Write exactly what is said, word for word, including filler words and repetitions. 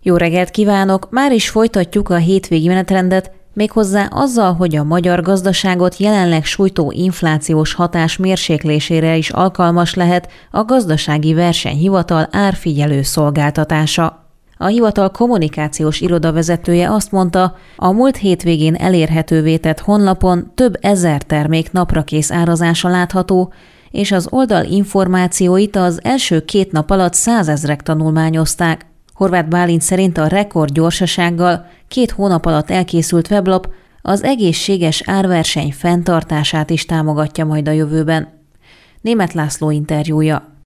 Jó reggelt kívánok! Már is folytatjuk a hétvégi menetrendet, méghozzá azzal, hogy a magyar gazdaságot jelenleg sújtó inflációs hatás mérséklésére is alkalmas lehet a Gazdasági Versenyhivatal árfigyelő szolgáltatása. A hivatal kommunikációs irodavezetője azt mondta, a múlt hétvégén elérhetővé tett honlapon több ezer termék naprakész árazása látható, és az oldal információit az első két nap alatt százezrek tanulmányozták. Horváth Bálint szerint a rekord gyorsasággal két hónap alatt elkészült weblap az egészséges árverseny fenntartását is támogatja majd a jövőben. Németh László interjúja.